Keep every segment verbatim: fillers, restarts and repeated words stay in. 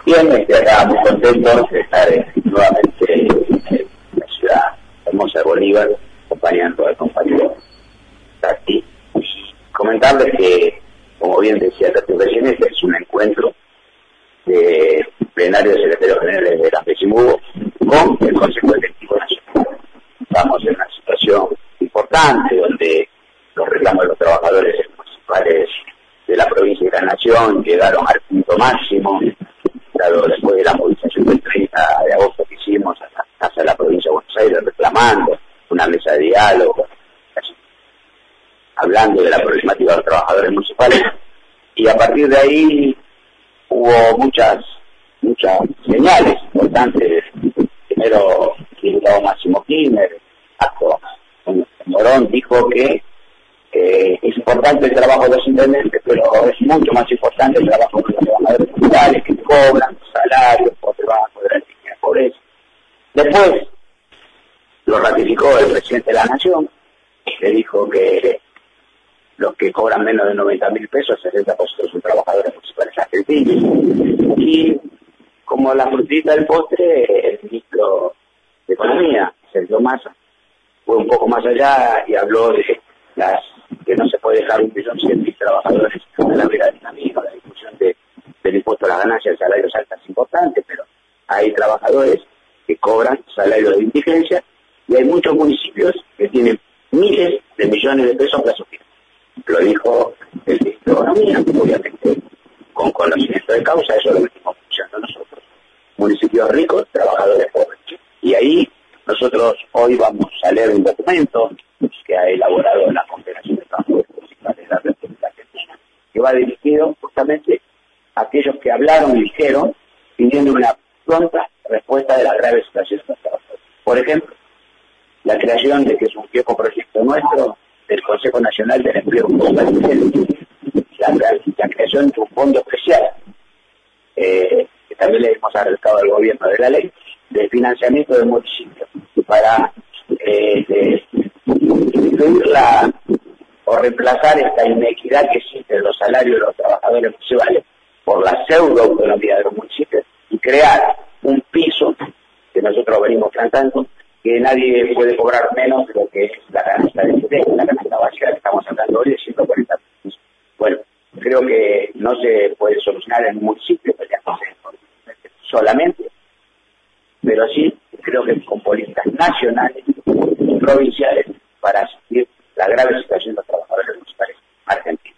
Bien, este, acá muy contento de estar eh, nuevamente en la ciudad hermosa de Bolívar, acompañando al compañero Tati, y comentarles que, como bien decía Tati recién, este es un encuentro de plenario de secretarios generales de la FESIMUGO con el Consejo Directivo Nacional. Estamos en una situación importante donde los reclamos de los trabajadores municipales de la provincia y de la nación llegaron al punto máximo, dado después de la movilización del treinta de agosto que hicimos a la Casa de la Provincia de Buenos Aires reclamando una mesa de diálogo, hablando de la problemática de los trabajadores municipales, y a partir de ahí hubo muchas muchas señales importantes. Primero, el diputado Máximo Kirchner, acto Morón, dijo que eh, es importante el trabajo de los intendentes, pero es mucho más importante el trabajo de los trabajadores municipales que cobran salarios por debajo de la línea de pobreza. Después lo ratificó el presidente de la Nación, que dijo que los que cobran menos de noventa mil pesos, el sesenta por ciento son trabajadores municipales argentinos. Y como la frutita del postre, el ministro de Economía, Sergio Massa, fue un poco más allá y habló de las que no se puede dejar un millón cien mil trabajadores a la vera del camino. La discusión de, del impuesto a las ganancias, el salario alto es importante, pero hay trabajadores que cobran salario de indigencia y hay muchos municipios que tienen miles de millones de pesos para sufrir. Lo dijo el ministro de Economía, obviamente con conocimiento de causa, eso lo venimos escuchando nosotros. Municipios ricos, trabajadores pobres. Y ahí nosotros hoy vamos a leer un documento que ha elaborado la Confederación de Trabajadores Municipales de la República Argentina, que va dirigido justamente a aquellos que hablaron y dijeron, pidiendo una pronta respuesta de la grave situación de los trabajadores. Por ejemplo, la creación de que es un viejo proyecto nuestro, del Consejo Nacional del Empleo Municipal, la, la creación de un fondo especial, eh, que también le hemos acercado al gobierno de la ley, de financiamiento del municipio, para eh, de, incluir la, o reemplazar esta inequidad que existe en los salarios de los trabajadores municipales por la pseudo-autonomía de los municipios y crear un piso que nosotros venimos plantando, que nadie puede cobrar menos de lo que es la canasta de C D, la canasta básica que estamos hablando hoy de ciento cuarenta pesos. Bueno, creo que no se puede solucionar en un municipio solamente, pero sí creo que con políticas nacionales y provinciales para asistir la grave situación de los trabajadores municipales argentinos.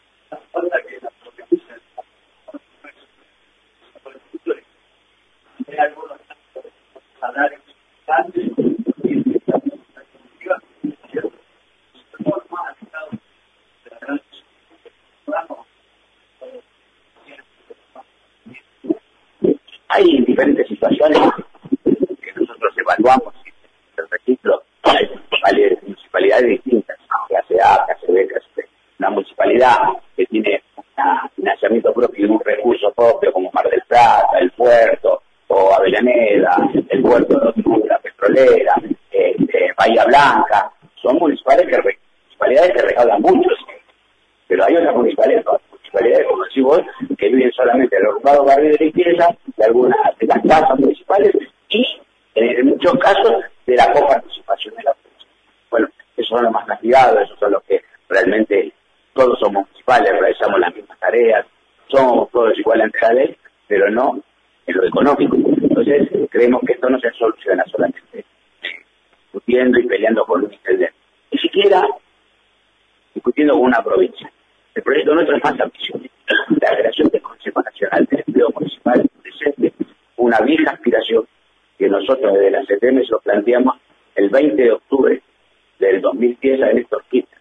Hay diferentes situaciones que nosotros evaluamos en el registro. Hay municipalidades distintas, clase A, clase B, clase B. Una municipalidad que tiene un financiamiento propio y un recurso propio como Mar del Plata, el puerto, o Avellaneda, el puerto de la petrolera, este, Bahía Blanca, son municipales que, municipalidades que recaudan mucho, pero hay otras municipalidades, municipalidades como decís vos, que viven solamente en los ocupados barrios de limpieza, de algunas de las casas municipales y en muchos casos de la coparticipación de la provincia. Bueno, esos son los más castigados, esos son los que realmente todos somos municipales, realizamos las mismas tareas, somos todos iguales ante la ley, pero no en lo económico. Entonces, creemos que esto no se soluciona solamente discutiendo y peleando con un intendente, ni siquiera discutiendo con una provincia. El proyecto nuestro es más ambicioso. La creación del Consejo Nacional del Empleo Municipal presente, una vieja aspiración que nosotros desde la C T M se lo planteamos el veinte de octubre del dos mil diez a Néstor Kirchner.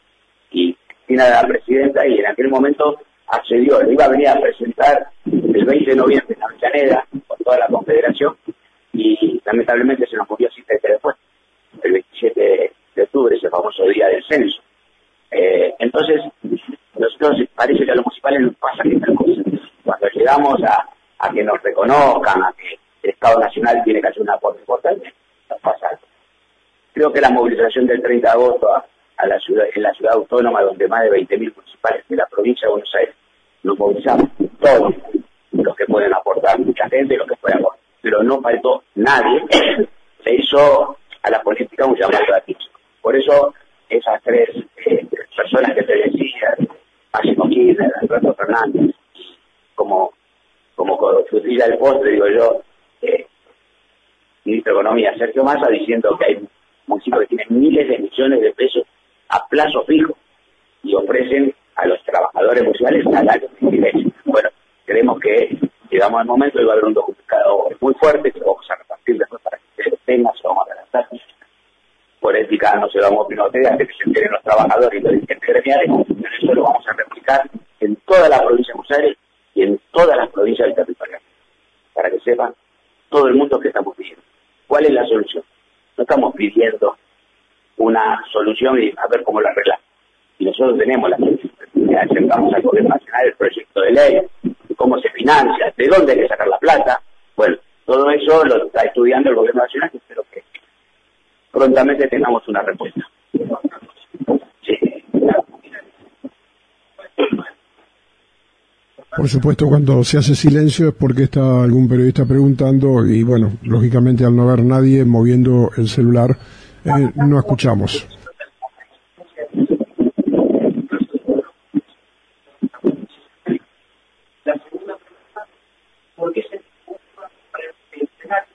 Y Cristina era la presidenta y en aquel momento accedió, le iba a venir a presentar el veinte de noviembre en Avellaneda con toda la Confederación y lamentablemente se nos murió siete días después, el veintisiete de octubre, ese famoso día del censo. Eh, entonces, nosotros parece que a los municipales nos pasa que tal cosa. Cuando llegamos a, a que nos reconozcan, a que el Estado Nacional tiene que hacer un aporte importante, nos pasa algo. Creo que la movilización del treinta de agosto a, a la ciudad, en la ciudad autónoma, donde más de veinte mil municipales de la provincia de Buenos Aires nos movilizamos, todos los que pueden aportar mucha gente, los que pueden aportar, pero no faltó nadie. Se hizo a la política un llamado gratuito. Por eso esas tres eh, personas que te decía, Máximo Kirchner, Alberto Fernández, como como frutilla del postre, digo yo, eh, ministro de Economía Sergio Massa, diciendo que hay municipios que tienen miles de millones de pesos a plazo fijo y ofrecen a los trabajadores municipales salarios privilegios. Bueno, creemos que llegamos al momento y va a haber un documento muy fuerte que vamos a repartir después para que ustedes tengan, se vamos a redactar. Por ética no se vamos a pinotear, que se enteren los trabajadores y los dirigentes gremiales, pero eso lo vamos a replicar en toda la provincia de Buenos Aires y en todas las provincias del territorio, para que sepan todo el mundo que estamos pidiendo. ¿Cuál es la solución? No estamos pidiendo una solución y a ver cómo la arreglamos. Y nosotros tenemos la solución. Acercamos al gobierno nacional el proyecto de ley, cómo se financia, de dónde hay que sacar la plata. Bueno, todo eso lo está estudiando el gobierno nacional y espero que prontamente tengamos una respuesta. Sí. Por supuesto, cuando se hace silencio es porque está algún periodista preguntando y, bueno, lógicamente al no haber nadie moviendo el celular, eh, no escuchamos. La segunda pregunta, ¿por qué se ocupa para el escenario?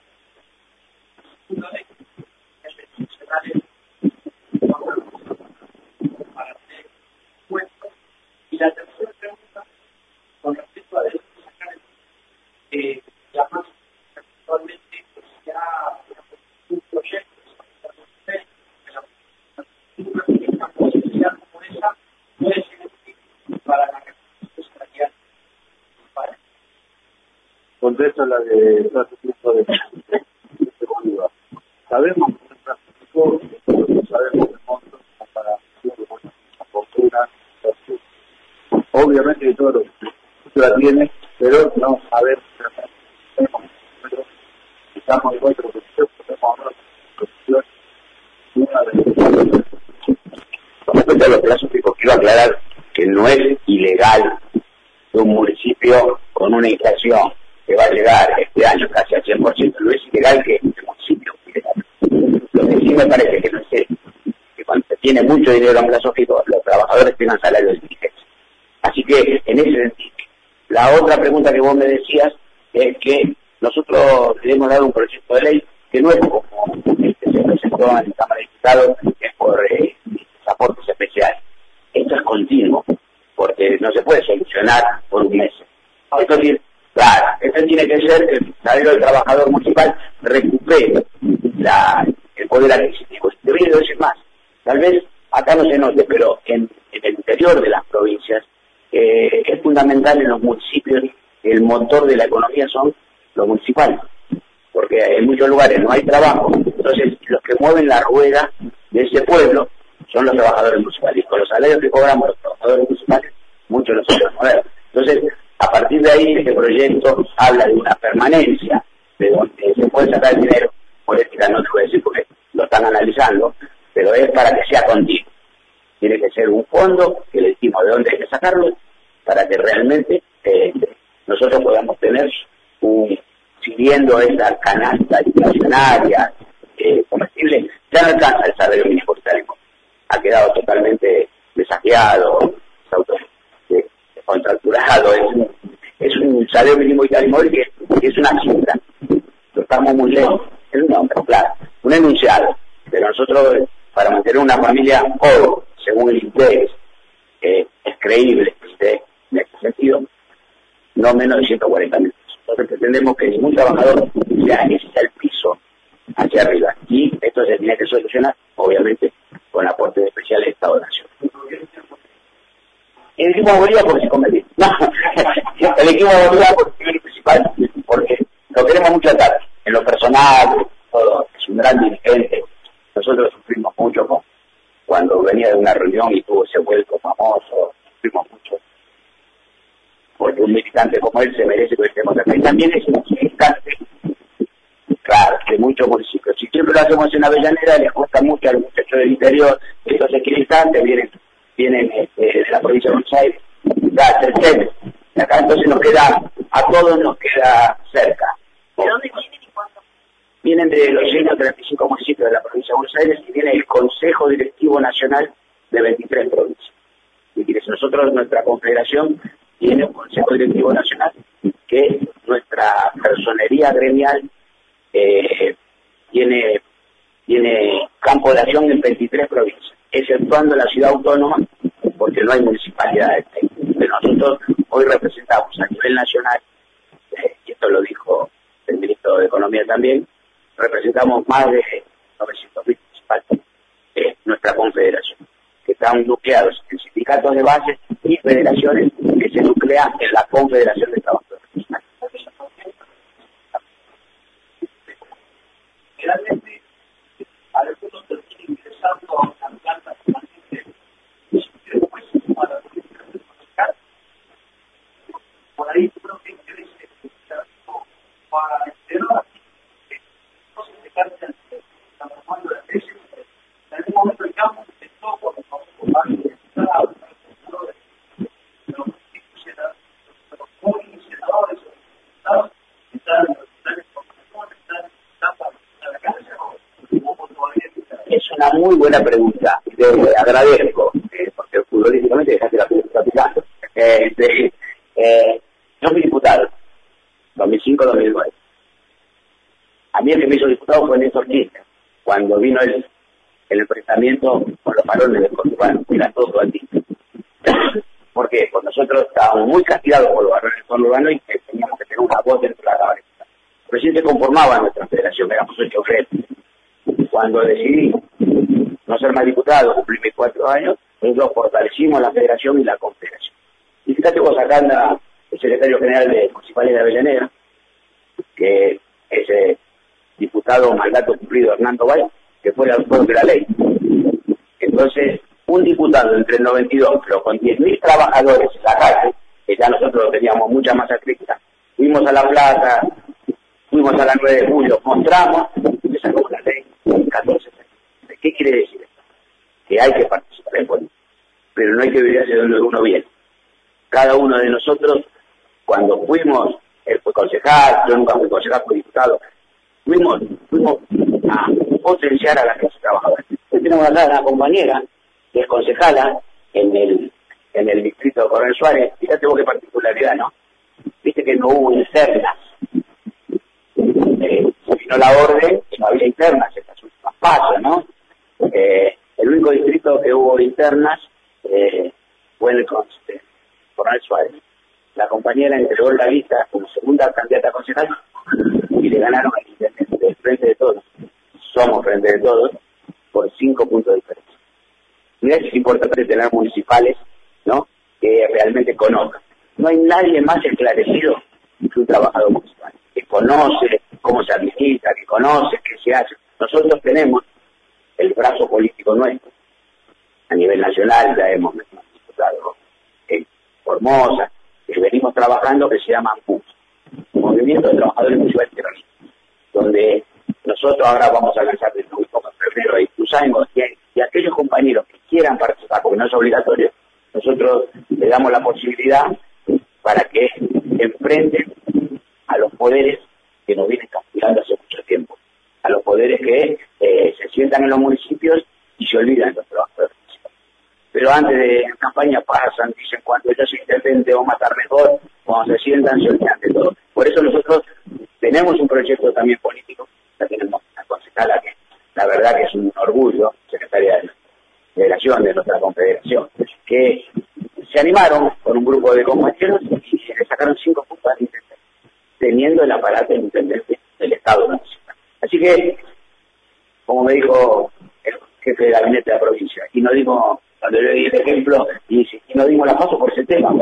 Y la tercera pregunta, con respecto a eh, la más actualmente ya un proyecto una posibilidad como esa puede ser útil para la reconstrucción salarial. Vale. Contesto la de tráfico de, de Bolívar. Sabemos que el tráfico, sabemos el monto para la postura. Obviamente que todo lo que la tiene, pero no saber estamos en otro proceso, tenemos otra posición, una de Con respecto a los plazos fijos, quiero aclarar que no es ilegal que un municipio con una inflación que va a llegar este año casi al cien por ciento, no es ilegal que el municipio ilegal. Lo que sí me parece que no es que cuando se tiene mucho dinero en plazo fijo, los trabajadores tengan salarios de diligencia. Así que, en ese sentido, la otra pregunta que vos me decías es que nosotros queremos dar un proyecto de ley que no es como el que se presentó en la Cámara de Diputados, que es por eh, aportes especiales. Esto es continuo, porque no se puede solucionar por un mes. Esto tiene, claro, esto tiene que ser que el salario del trabajador municipal recupere la, el poder adquisitivo. Debería decir más. Tal vez acá no se note, pero en, en el interior de las provincias, Eh, es fundamental en los municipios, el motor de la economía son los municipales, porque en muchos lugares no hay trabajo, entonces los que mueven la rueda de ese pueblo son los trabajadores municipales, y con los salarios que cobramos los trabajadores municipales, muchos los podemos mover. Entonces, a partir de ahí, este proyecto habla de una permanencia, de donde se puede sacar el dinero, por ética no te voy a decir porque lo están analizando, pero es para que sea continuo. Tiene que ser un fondo que le decimos de dónde hay que sacarlo para que realmente eh, nosotros podamos tener un, siguiendo esta canasta inflacionaria eh, comestible, ya no alcanza el salario mínimo vital, ha quedado totalmente desafiado, eh, contracturado, es un, es un salario mínimo vital que, que es una cifra, lo estamos muy lejos, es un nombre, claro, un enunciado, pero nosotros para mantener una familia hoy, según el interés, eh, es creíble, ¿sí? En este sentido, no menos de ciento cuarenta mil pesos. Entonces pretendemos que ningún trabajador sea necesita el piso hacia arriba. Y esto se tiene que solucionar, obviamente, con aportes especiales de Estado-Nación. El equipo de Bolívar porque se come bien. No, el equipo de Bolívar porque es el principal, porque lo queremos mucho atar. En lo personal, todo, es un gran dirigente. Nosotros sufrimos mucho con cuando venía de una reunión y tuvo ese vuelco famoso, sufrimos mucho, porque un militante como él se merece que estemos acá. Y también es un militante, claro, de muchos municipios. Si siempre lo hacemos en Avellaneda, les cuesta mucho a los muchachos del interior, estos equidistantes vienen, vienen este, de la provincia de Buenos Aires, ya, tercero. Acá entonces nos queda a todos nos queda cerca. ¿De dónde vienen y cuánto? Vienen de los ciento treinta y cinco municipios de la provincia de Buenos Aires y viene el Consejo Directivo Nacional de veintitrés provincias. Y que nosotros, nuestra confederación, tiene un Consejo Directivo Nacional que nuestra personería gremial eh, tiene, tiene campo de acción en veintitrés provincias, exceptuando la ciudad autónoma, porque no hay municipalidades. Pero nosotros hoy representamos a nivel nacional, eh, y esto lo dijo el ministro de Economía también, representamos más de novecientos mil municipales, eh, nuestra confederación, que están nucleados en sindicatos de base y federaciones que se nuclean en la Confederación de Trabajadores. Realmente, algunos terminan ingresando a una planta permanente y después a la política de por ahí creo que crece para enterar que no se descartan la formando de la tesis. En algún momento el campo empezó por los combatientes de los jóvenes senadores, los diputados, están en los formaciones, están en etapas de la cárcel, o todavía está. Es una muy buena pregunta, te agradezco, eh, porque futbolísticamente dejaste la pregunta picando. Eh, de, eh, yo fui diputado, dos mil cinco a dos mil nueve. A mí el que me hizo diputado fue Néstor Kirchner, cuando vino el, el enfrentamiento con los varones del conurbano, era todo anti. ¿Por qué? Porque nosotros estábamos muy castigados por los varones del conurbano y que teníamos que tener una voz dentro de la Cámara. Recién se conformaba nuestra federación, éramos ocho frentes. Cuando decidí no ser más diputado, cumplí mis cuatro años, nosotros fortalecimos la federación y la confederación. Y fíjate vos acá anda el secretario general de Municipales de Avellaneda, que es eh, diputado mandato cumplido Hernando Valle, que fue el autor de la ley. Entonces, un diputado entre el noventa y dos, pero con diez mil trabajadores en la calle, que ya nosotros teníamos mucha masa crítica, fuimos a La Plata, fuimos a la nueve de julio, mostramos, y sacó una ley en catorce años. ¿Qué quiere decir esto? Que hay que participar en política, pero no hay que vivir hacia donde uno viene. Cada uno de nosotros, cuando fuimos, él fue concejal, yo nunca fui concejal, fui diputado, fuimos, fuimos a potenciar a la clase trabajadora. Hoy tenemos acá a la compañera, que es concejala en el, en el distrito de Coronel Suárez. Fíjate vos qué particularidad, ¿no? Viste que no hubo internas. Eh, vino la orden y no había internas, estas últimas pasos, ¿no? Eh, el único distrito que hubo internas eh, fue el eh, Coronel Suárez. La compañera entregó la lista como segunda candidata a concejal y le ganaron al intendente del Frente de Todos. Somos Frente de Todos por cinco puntos de diferencia. Mirá que es importante tener municipales, ¿no?, que realmente conozcan. No hay nadie más esclarecido que un trabajador municipal, que conoce cómo se administra, que conoce qué se hace. Nosotros tenemos el brazo político nuestro. A nivel nacional ya hemos diputado en Formosa, que venimos trabajando, que se llama M U S, Movimiento de Trabajadores Municipales Terroristas, donde nosotros ahora vamos a lanzar desde muy poco en febrero y cruzamos, y, y aquellos compañeros que quieran participar, porque no es obligatorio, nosotros le damos la posibilidad para que enfrenten a los poderes que nos vienen castigando hace mucho tiempo, a los poderes que eh, se sientan en los municipios y se olvidan de los trabajadores municipales. Pero antes de la campaña pasan, dicen cuando ellos se intenten o matar mejor, cuando se sientan se olvidan de todo. Por eso nosotros tenemos un proyecto también político, ya tenemos una concejala que la verdad que es un orgullo, secretaria de la Federación, de nuestra confederación, que se animaron con un grupo de compañeros y se le sacaron cinco puntos al intendente, teniendo el aparato del intendente del Estado municipal. Así que, como me dijo el jefe de gabinete de la provincia, y no digo, cuando yo di el ejemplo, y, y no dimos la paso por ese tema,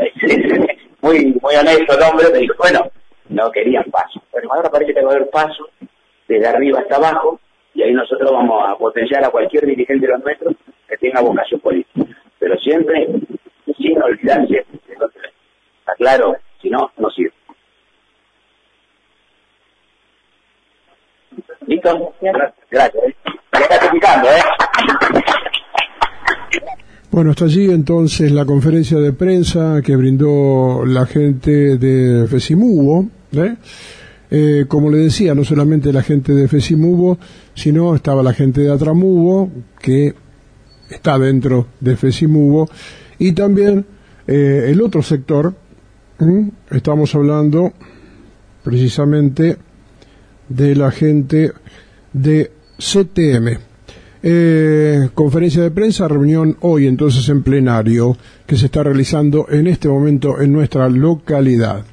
muy, muy honesto el hombre, me dijo, bueno, no querían paso. Bueno, ahora parece que va a haber paso desde arriba hasta abajo, y ahí nosotros vamos a potenciar a cualquier dirigente de los nuestros que tenga vocación política. Pero siempre sin olvidarse de lo que está claro, si no, no sirve. ¿Listo? Gracias. Gracias. ¿eh? Ya está picando, ¿eh? Bueno, hasta allí entonces la conferencia de prensa que brindó la gente de FESIMUBO, ¿eh? Eh, como le decía, no solamente la gente de FESIMUBO, sino estaba la gente de ATRAMUBO, que está dentro de FESIMUBO, y también eh, el otro sector, ¿eh? Estamos hablando precisamente de la gente de C T M. Eh, conferencia de prensa, reunión hoy entonces en plenario que se está realizando en este momento en nuestra localidad.